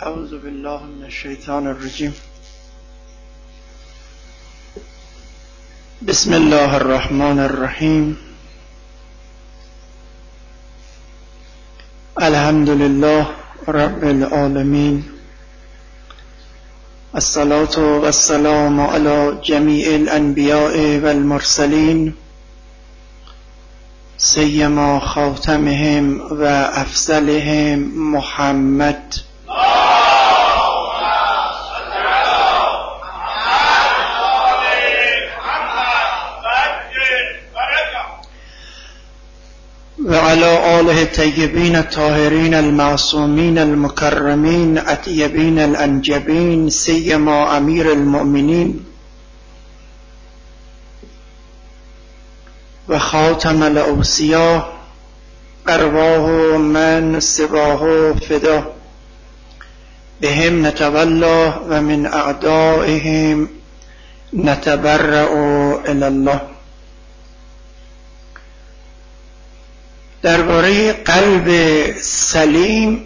اعوذ بالله من الشیطان الرجیم. بسم الله الرحمن الرحیم. الحمد لله رب العالمین. الصلاة والسلام على جمیع الانبیاء والمرسلین سیما خاتمهم و افضلهم محمد. و علی آله الطیبین الطاهرین المعصومین المکرمین اطیبین الانجبین سیما امیر المؤمنین و خاتم الاوصیاء ارواح من سواه فدا بهم نتولا و من اعدائهم نتبرأ الی الله. درباره قلب سلیم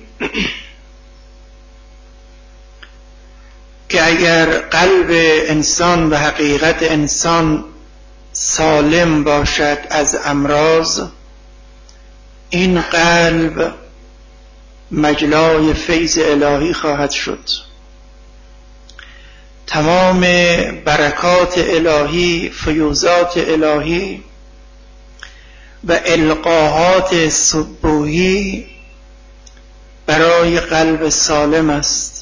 که اگر قلب انسان و حقیقت انسان سالم باشد از امراض، این قلب مجلای فیض الهی خواهد شد. تمام برکات الهی، فیوزات الهی و القاهات سبوحی برای قلب سالم است.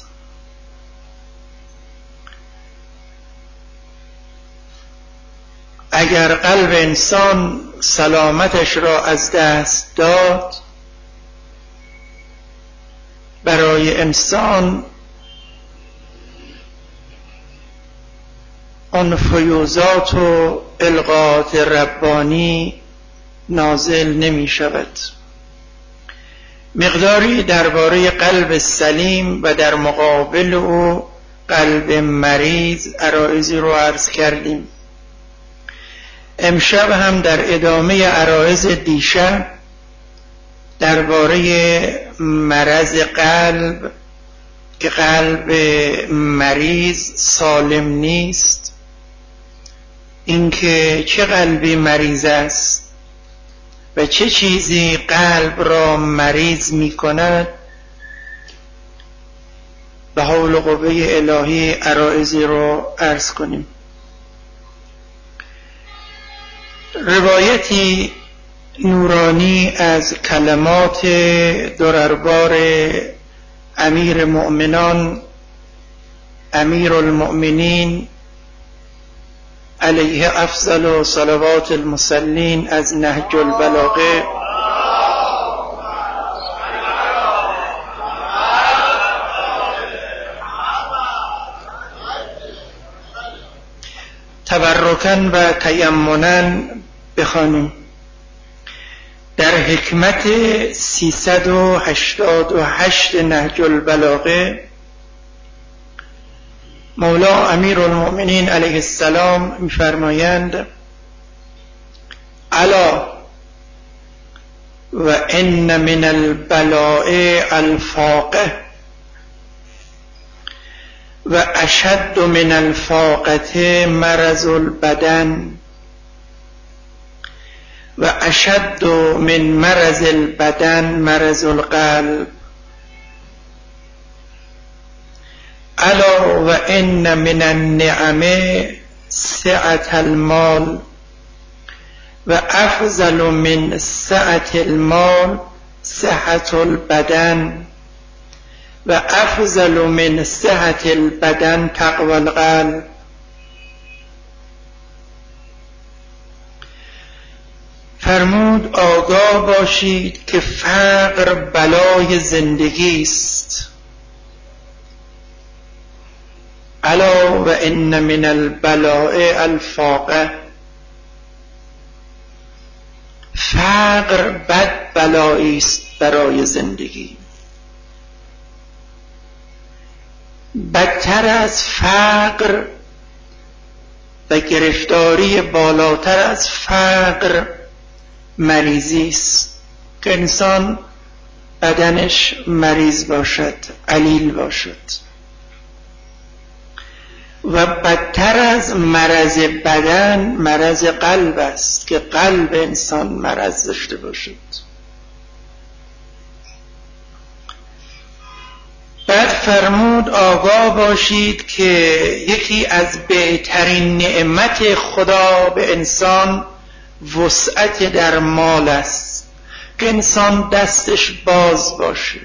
اگر قلب انسان سلامتش را از دست داد، برای انسان آن فیوزات و القاهات ربانی نازل نمی شود. مقداری درباره قلب سلیم و در مقابل او قلب مریض عرایضی رو عرض کردیم. امشب هم در ادامه عرایض دیشب درباره مرض قلب که قلب مریض سالم نیست، اینکه چه قلبی مریض است و چه چیزی قلب را مریض می کند، به حول و قوه الهی عرایضی رو عرض کنیم. روایتی نورانی از کلمات دربار امیر مؤمنان امیر المؤمنین علیه افضل صلوات المصلین از نهج البلاغه تبرکاً و تیمناً بخوانیم. در حکمت 388 نهج البلاغه مولا امیر المؤمنین علیه السلام می‌فرمایند: الا و ان من البلاء الفاقه و اشد من الفاقه مرض البدن و اشد من مرض البدن مرض القلب. الا و ان من النعم سعة المال و افضل من سعة المال صحة البدن و افضل من صحة البدن تقوى القلب. فرمود آگاه باشید که فقر بلای زندگی است. الا و ان من البلاء الفاقه. فقر بد بلایی است برای زندگی. بدتر از فقر و گرفتاری بالاتر از فقر مریضی است که انسان بدنش مریض باشد، علیل باشد. و بدتر از مرض بدن مرض قلب است که قلب انسان مرض داشته باشد. بعد فرمود آگاه باشید که یکی از بهترین نعمت خدا به انسان وسعت در مال است، که انسان دستش باز باشه.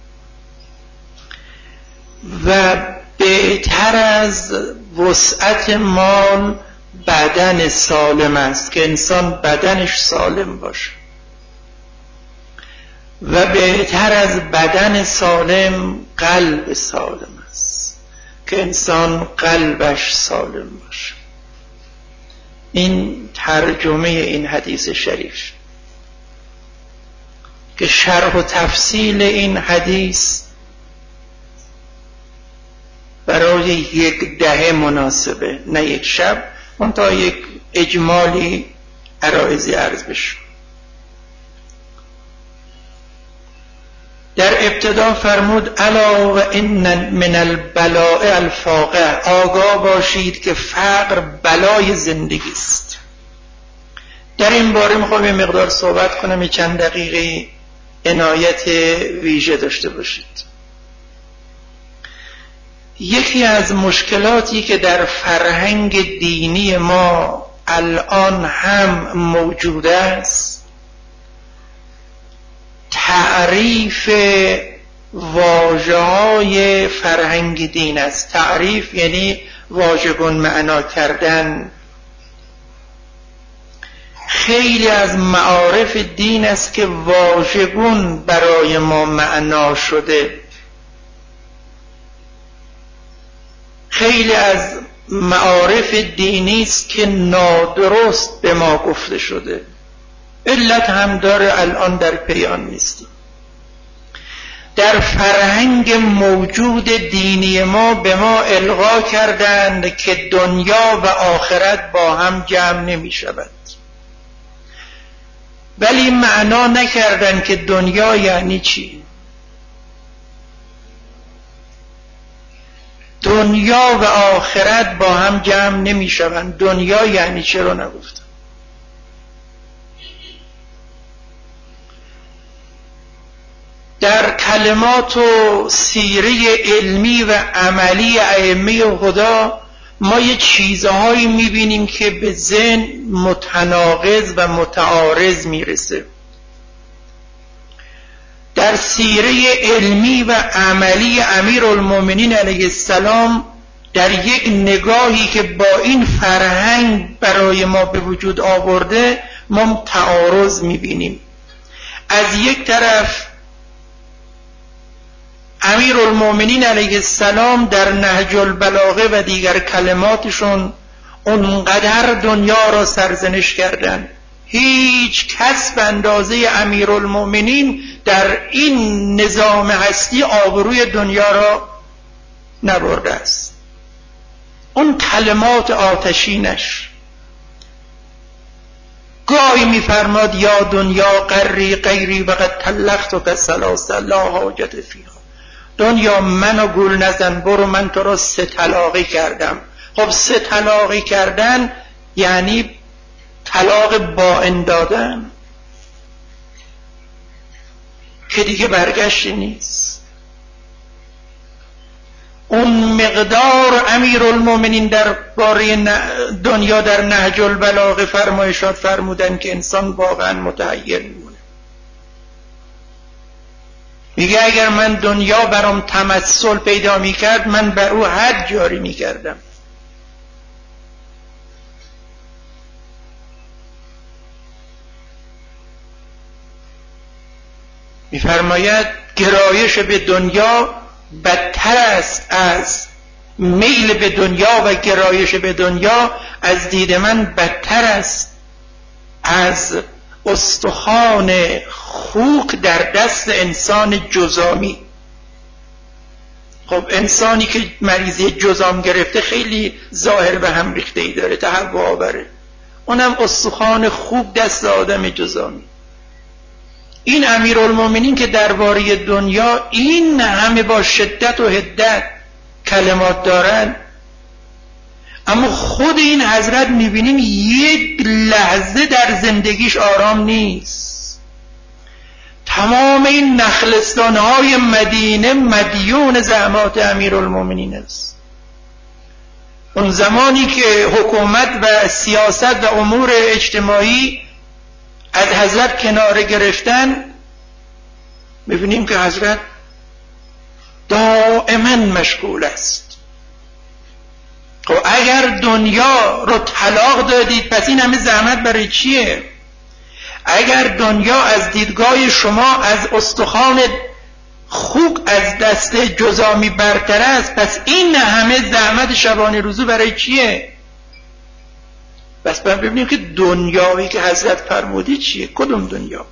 و بهتر از وسعت مال بدن سالم است، که انسان بدنش سالم باشه. و بهتر از بدن سالم قلب سالم است، که انسان قلبش سالم باشه. این ترجمه این حدیث شریف که شرح و تفصیل این حدیث برای 1 دهه مناسبه، نه 1 شب، منتها یک اجمالی عرایضی عرض بشه. در ابتدا فرمود الا و ان من البلاء الفاقه، آگاه باشید که فقر بلای زندگی است. در این باره میخوام یه مقدار صحبت کنم، یه چند دقیقه عنایت ویژه داشته باشید. یکی از مشکلاتی که در فرهنگ دینی ما الان هم موجود است، تعریف واژه‌های فرهنگ دین است. تعریف یعنی واژگون معنا کردن. خیلی از معارف دین است که واژگون برای ما معنا شده. خیلی از معارف دینی است که نادرست به ما گفته شده. علت هم داره، الان در پیان نیست. در فرهنگ موجود دینی ما به ما القا کردند که دنیا و آخرت با هم جمع نمی شود، ولی معنا نکردند که دنیا یعنی چی. دنیا و آخرت با هم جمع نمی شوند، دنیا یعنی چه رو نگفتن. در کلمات و سیره علمی و عملی ائمه خدا ما یه چیزهایی میبینیم که به ذهن متناقض و متعارض میرسه. در سیره علمی و عملی امیرالمومنین علیه السلام در یک نگاهی که با این فرهنگ برای ما به وجود آورده ما تعارض میبینیم. از یک طرف امیرالمومنین علیه السلام در نهج البلاغه و دیگر کلماتشون اونقدر دنیا را سرزنش کردند، هیچ کس به اندازه امیرالمومنین در این نظام هستی آبروی دنیا را نبرده است. اون کلمات آتشینش، گاهی میفرماد یا دنیا قری غیری وقد طلقتک ثلاثا لا حاجت فیها. دنیا منو گول نزن، برو من تو را 3 طلاقی کردم. خب 3 طلاقی کردن یعنی طلاق بائن دادن که دیگه برگشتی نیست. اون مقدار امیرالمومنین در باره دنیا در نهج البلاغه فرمایشات فرمودن که انسان واقعا متحیر میمونه. میگه اگر من دنیا برام تمثل پیدا میکرد من بر او حد جاری میکردم. میفرماید گرایش به دنیا بدتر است از میل به دنیا و گرایش به دنیا از دید من بدتر است از استخوان خوک در دست انسان جذامی. خب انسانی که مریضی جذام گرفته خیلی ظاهر به هم ریخته ای داره، تهوع آوره. اونم استخوان خوک دست آدم جذامی. این امیرالمومنین که درباره دنیا این همه با شدت و حدت کلمات دارن، اما خود این حضرت میبینیم یک لحظه در زندگیش آرام نیست. تمام این نخلستانهای مدینه مدیون زحمات امیرالمومنین است. اون زمانی که حکومت و سیاست و امور اجتماعی از حضرت کناره گرفتن، میبینیم که حضرت دائما مشغول است. خب اگر دنیا رو طلاق دادید پس این همه زحمت برای چیه؟ اگر دنیا از دیدگاه شما از استخوان خوک از دست جزامی برتر است، پس این همه زحمت شبانه روزو برای چیه؟ بس ببینیم که دنیایی که حضرت فرمودی چیه؟ کدوم دنیا؟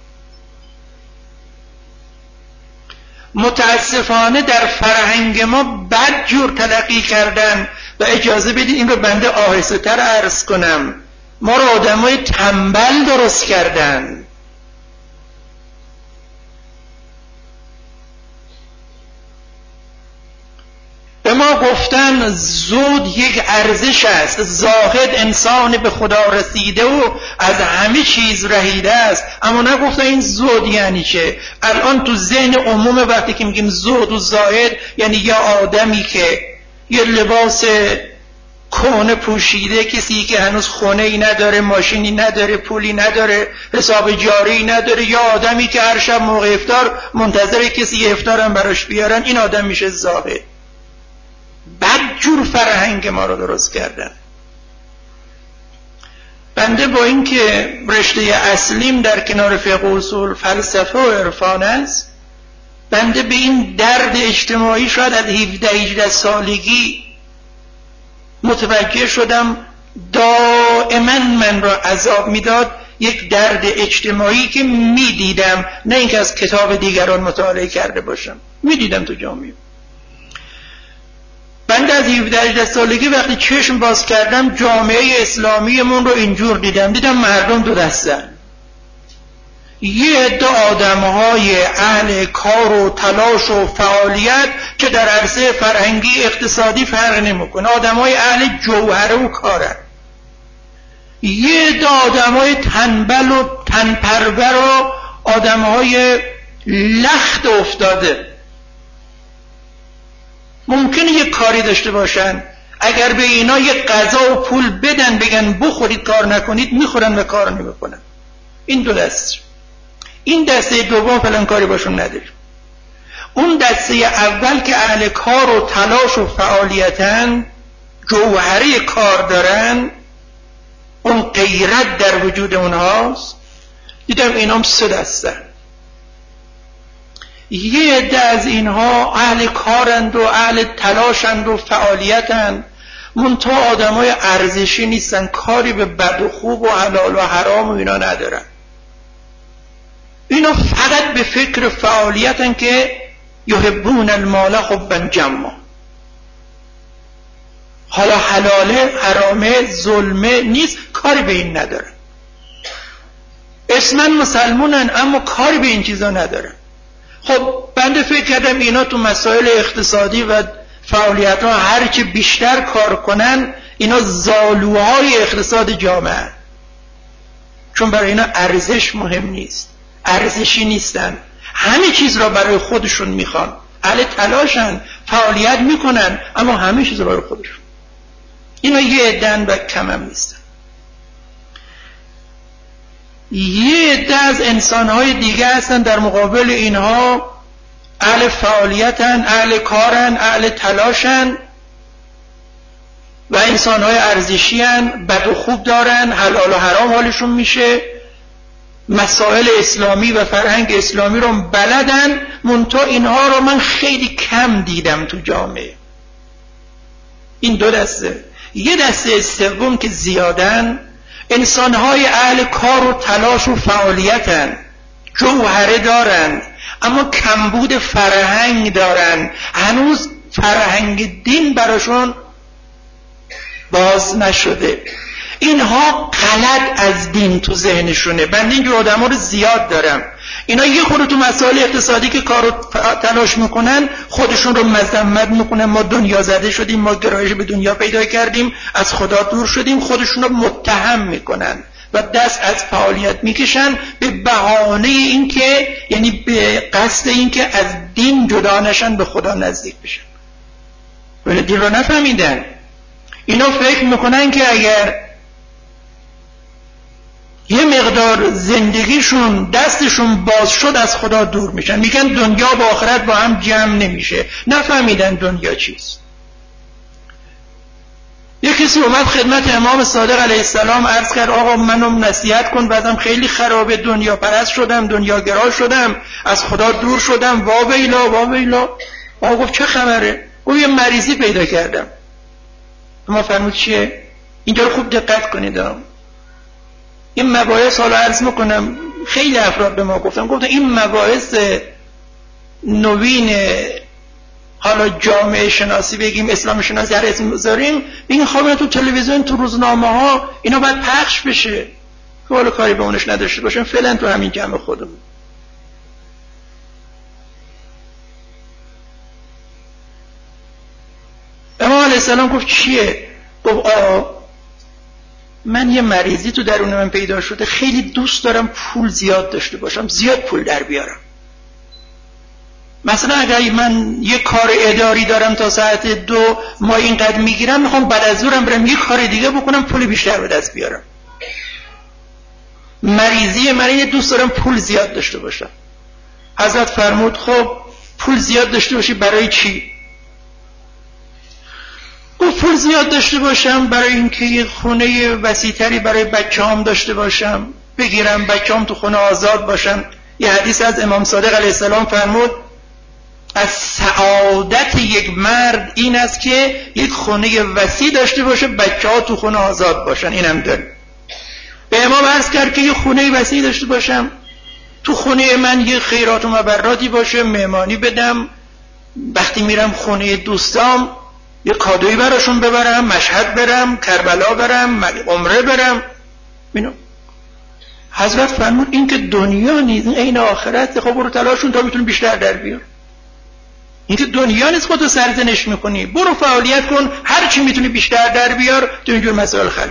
متاسفانه در فرهنگ ما بد جور تلقی کردن و اجازه بدید این رو بنده آهسته تر عرض کنم، ما رو آدمای تنبل درست کردن. به ما گفتن زود یک ارزش است، زاهد انسان به خدا رسیده و از همه چیز رهیده است، اما نگفتن این زود یعنی چه. الان تو ذهن عموم وقتی که میگیم زود و زاهد یعنی یه آدمی که یه لباس کهنه پوشیده، کسی که هنوز خونه ای نداره، ماشینی نداره، پولی نداره، حساب جاری نداره، یا آدمی که هر شب موقع افطار منتظر کسی افطار هم براش بیارن، این آدم میشه زاهد. بدجور فرهنگ ما رو درست کردن. بنده با این که رشته اصلیم در کنار فقه و اصول فلسفه و عرفان است، بنده به این درد اجتماعی شاید از 17-18 سالگی متوجه شدم دائما من را عذاب میداد یک درد اجتماعی که میدیدم، نه اینکه از کتاب دیگران مطالعه کرده باشم، میدیدم تو جامعه. بنده از 17-18 سالگی وقتی چشم باز کردم جامعه اسلامیمون رو اینجور دیدم مردم دو دستن. یه عده آدم‌های اهل کار و تلاش و فعالیت که در عرصه فرهنگی اقتصادی فرق نمی‌کنه، آدم‌های اهل جوهره و کارن. یه عده آدم‌های تنبل و تنپرور و آدم‌های لخت افتاده. ممکنه یک کاری داشته باشن، اگر به اینا یک غذا و پول بدن بگن بخورید کار نکنید، میخورن و کار نمیکنن. این دو دسته. این دسته دوم فلان کاری باشون نداریم. اون دسته اول که اهل کار و تلاش و فعالیتن، جوهره کار دارن، اون غیرت در وجود اونهاست، دیدم اینام سه دسته. یه عده از اینها اهل کارند و اهل تلاشند و فعالیتند، منتها آدمای ارزشی نیستن، کاری به بد و خوب و حلال و حرام و اینا ندارن. اینا فقط به فکر فعالیتن که یحبون المال حبا جما. حالا حلاله حرامه ظلمه نیست، کاری به این ندارن. اسمن مسلمونن اما کاری به این چیزا ندارن. خب بنده فکر کردم اینا تو مسائل اقتصادی و فعالیت ها هرچی بیشتر کار کنن اینا زالوهای اقتصاد جامعه، چون برای اینا ارزش مهم نیست، ارزشی نیستن، همه چیز را برای خودشون میخوان، اهل تلاشن، فعالیت میکنن اما همه چیز را برای خودشون. اینا یه عده‌اند و کم هم نیستن. یه عده از انسانهای دیگه هستن در مقابل اینها، اهل فعالیتن، اهل کارن، اهل تلاشن و انسانهای ارزشیان، بد و خوب دارن، حلال و حرام حالشون میشه، مسائل اسلامی و فرهنگ اسلامی رو بلدن، منتها اینها رو من خیلی کم دیدم تو جامعه. این دو دسته. یه دسته سوم که زیادن، انسانهای اهل کار و تلاش و فعالیتن، جوهره دارن اما کمبود فرهنگ دارن، هنوز فرهنگ دین براشون باز نشده. اینها غلط از دین تو ذهنشونه. بنده اینجور آدم ها رو زیاد دارم. اینا یه خورده تو مسائل اقتصادی که کارو تلاش میکنن خودشون رو مذمت میکنن، ما دنیا زده شدیم، ما گرایش به دنیا پیدا کردیم، از خدا دور شدیم، خودشون رو متهم میکنن و دست از فعالیت میکشن به بهانه اینکه، یعنی به قصد اینکه از دین جدا نشن، به خدا نزدیک بشن. ولی دین رو نفهمیدن. اینا فکر میکنن که اگر یه مقدار زندگیشون دستشون باز شد از خدا دور میشن. میگن دنیا با آخرت با هم جمع نمیشه. نفهمیدن دنیا چیست. یک کسی اومد خدمت امام صادق علیه السلام عرض کرد آقا منو نصیحت کن، بعدم خیلی خرابه، دنیا پرست شدم، دنیا گرا شدم، از خدا دور شدم، واویلا واویلا. آقا گفت چه خبره؟ گفت یه مریضی پیدا کردم. ما فرمود چیه؟ اینجا رو خوب دقت کنید. این مباحث حالا عرض میکنم خیلی افراد به ما گفتن این مباحث نوین حالا جامعه شناسی بگیم، اسلام شناسی، هر اسم بذاریم، این خوابه تو تلویزیون، تو روزنامه ها اینا باید پخش بشه که حالا کاری به اونش نداشته باشیم، فعلا تو همین جمع خودمون. امام علیه السلام گفت چیه؟ گفت من یه مریضی تو درون من پیدا شده، خیلی دوست دارم پول زیاد داشته باشم، زیاد پول در بیارم. مثلا اگر من یه کار اداری دارم تا ساعت 2 ما اینقدر میگیرم، میخوام بعد از ظهرم برم یه کار دیگه بکنم پول بیشتر به دست بیارم. مریضی من اینه، دوست دارم پول زیاد داشته باشم. حضرت فرمود خب پول زیاد داشته باشی برای چی؟ گفت پول زیاد داشته باشم برای اینکه یه خونه وسیع‌تری برای بچه‌هام داشته باشم، بگیرم بچه‌هام تو خونه آزاد باشن. یه حدیث از امام صادق علیه السلام فرمود از سعادت یک مرد این است که یک خونه وسیع داشته باشه، بچه‌ها تو خونه آزاد باشن. اینم داره. به امام عرض کرد که یه خونه وسیع داشته باشم، تو خونه من یه خیرات و مبراتی باشه، مهمانی بدم، وقتی میرم خونه دوستام یه کادویی براشون ببرم، مشهد برم، کربلا برم، عمره برم. اینو حضرت فرمود این که دنیا نیست، این عین آخرت. خب برو تلاشون تا میتونی بیشتر در بیار. این که دنیا نیست خودتو سرزنش میکنی، برو فعالیت کن، هر چی میتونی بیشتر در بیار، تو اینجور مسائل خرج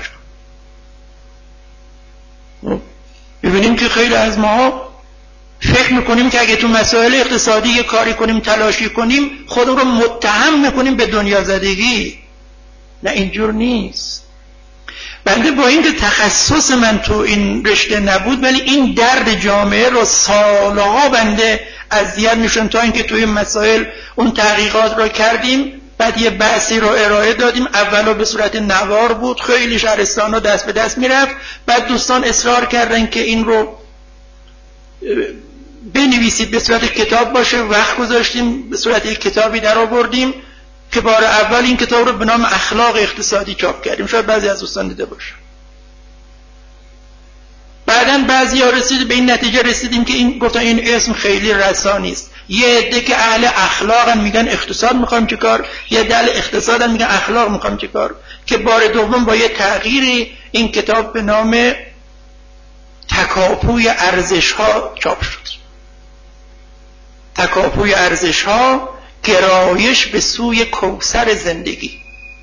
کن. ببینیم که خیلی از ما فکر میکنیم که اگه تو مسائل اقتصادی یه کاری کنیم، تلاشی کنیم، خودمون رو متهم میکنیم به دنیا زدگی. نه اینجور نیست. بنده با اینکه تخصص من تو این رشته نبود، ولی این درد جامعه رو سالها بنده اذیت میشم تا اینکه توی مسائل اون تحقیقات رو کردیم. بعد یه بحثی رو ارائه دادیم، اولا به صورت نوار بود، خیلی شهرستان رو دست به دست میرفت. بعد دوستان اصرار کردن که این رو بنویسید به صورت کتاب باشه، وقت گذاشتیم، به صورت یک کتابی در آوردیم که بار اول این کتاب رو به نام اخلاق اقتصادی چاپ کردیم. شاید بعضی از دوستان دیده باشن. بعداً بعضی ها رسید به این نتیجه رسیدیم که این گفتن این اسم خیلی رسانی است. یه عده که اهل اخلاقن میگن اقتصاد میخوایم چه کار، یه عده اهل اقتصادن میگن اخلاق میخوایم چه کار، که بار دوم با یه تغییری این کتاب به نام تکاپوی ارزش ها چاپ شد. تکاپوی ارزش ها، گرایش به سوی کوثر زندگی.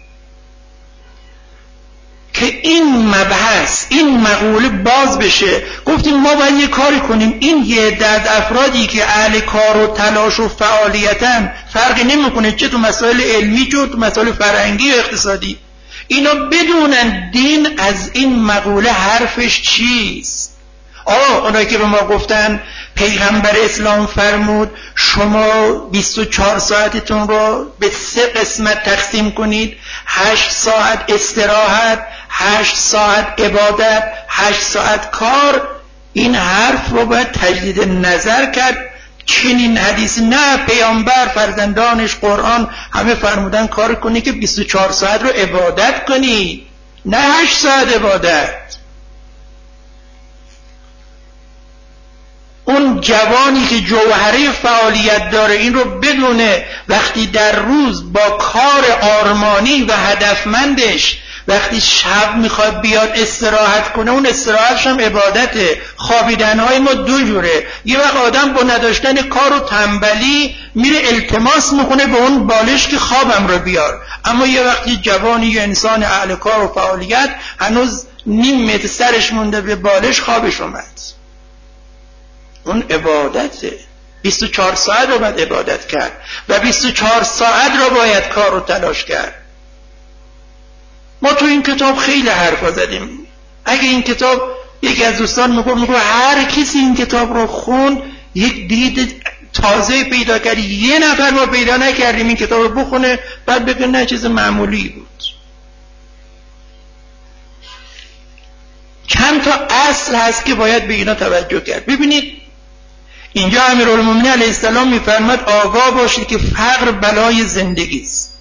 که این مبحث، این مقوله باز بشه. گفتیم ما باید یه کاری کنیم، این یه عدد افرادی که اهل کار و تلاش و فعالیتن، فرقی نمیکنه چه تو مسائل علمی چه تو مسائل فرهنگی و اقتصادی، اینا بدونن دین از این مقوله حرفش چیست. اونایی که به ما گفتن پیغمبر اسلام فرمود شما 24 ساعتتون رو به 3 قسمت تقسیم کنید، 8 ساعت استراحت، 8 ساعت عبادت، 8 ساعت کار. این حرف رو باید تجدید نظر کرد. چنین حدیث نه، پیامبر، فرزندانش، قرآن همه فرمودن کار کنی که 24 ساعت رو عبادت کنی، نه 8 ساعت عبادت. اون جوانی که جوهره فعالیت داره این رو بدونه وقتی در روز با کار آرمانی و هدفمندش وقتی شب میخواد بیاد استراحت کنه، اون استراحتش هم عبادته. خوابیدنهای ما دو جوره، یه وقت آدم با نداشتن کار و تنبلی میره التماس میکنه به اون بالش که خوابم رو بیار، اما یه وقتی جوانی یه انسان اهل کار و فعالیت هنوز نیم متر سرش مونده به بالش خوابش اومد، اون عبادته. 24 ساعت رو باید عبادت کرد و 24 ساعت رو باید کار و تلاش کرد. ما تو این کتاب خیلی حرفا زدیم. اگه این کتاب، یکی از دوستان میگه هر کسی این کتاب رو خوند یک دید تازه پیدا کرد. یه نفر ما پیدا نکردیم این کتاب رو بخونه بعد بگه نه چیز معمولی بود. چند تا اصل هست که باید به اینا توجه کرد. ببینید اینجا امیرالمومنین علیه السلام میفرماد آگاه باشید که فقر بلای زندگی است.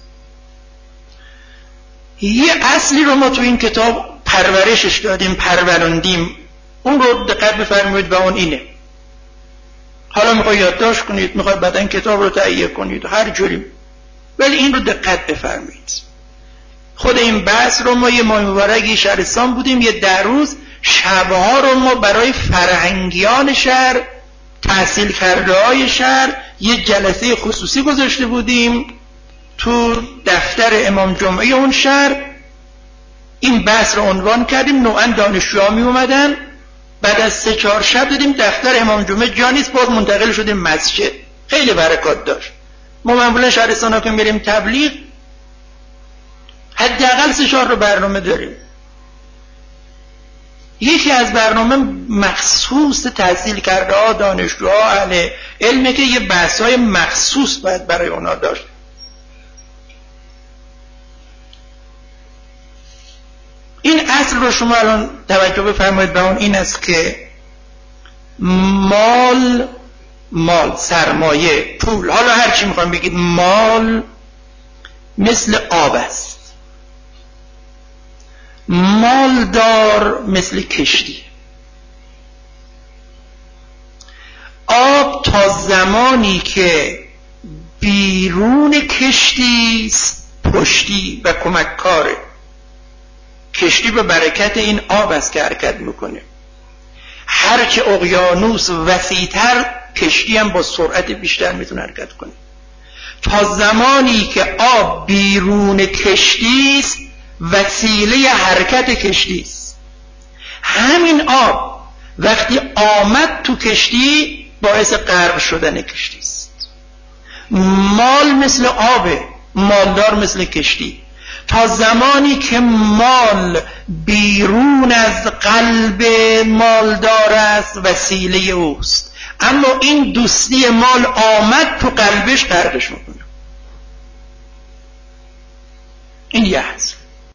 یه اصلی رو ما تو این کتاب پرورشش دادیم، پروراندیم، اون رو دقت بفرمایید و اون اینه. حالا میخوای یادداشت کنید، میخوای بعدن کتاب رو تهیه کنید، هر جوری، ولی این رو دقت بفرمایید. خود این بحث رو ما یه ماه مبارک شهرستان بودیم، یه 10 روز شبها رو ما برای فرهنگیان شهر، تحصیل کرده های شهر یه جلسه خصوصی گذاشته بودیم تو دفتر امام جمعه اون شهر. این بحث رو عنوان کردیم، نوعا دانشجوها می اومدن، بعد از 3-4 شب دیدیم دفتر امام جمعه جا نیست، باز منتقل شدیم مسجد. خیلی برکات داشت. ما معمولا شهرستان ها که میریم تبلیغ حداقل 3-4 رو برنامه داریم. یکی از برنامه مخصوص تحصیل کرده ها، دانشجوها، اهل علمه که یه بحث‌های مخصوص باید برای اونا داشت. این اصل رو شما الان توجه بفرمایید به اون، این است که مال سرمایه، پول، حالا هر چی میخوام بگید، مال مثل آب است. مالدار مثل کشتی. آب تا زمانی که بیرون کشتی است پشتی و کمک کاره. کشتی به برکت این آب است که حرکت میکنه. هرچه اقیانوس وسیع‌تر، کشتی هم با سرعت بیشتر میتونه حرکت کنه. تا زمانی که آب بیرون کشتی است وسیله حرکت کشتی است. همین آب وقتی آمد تو کشتی باعث غرق شدن کشتی است. مال مثل آبه، مالدار مثل کشتی. تا زمانی که مال بیرون از قلب مالدار است وسیله اوست، اما این دوستی مال آمد تو قلبش غرقش میکنه. این یه هست.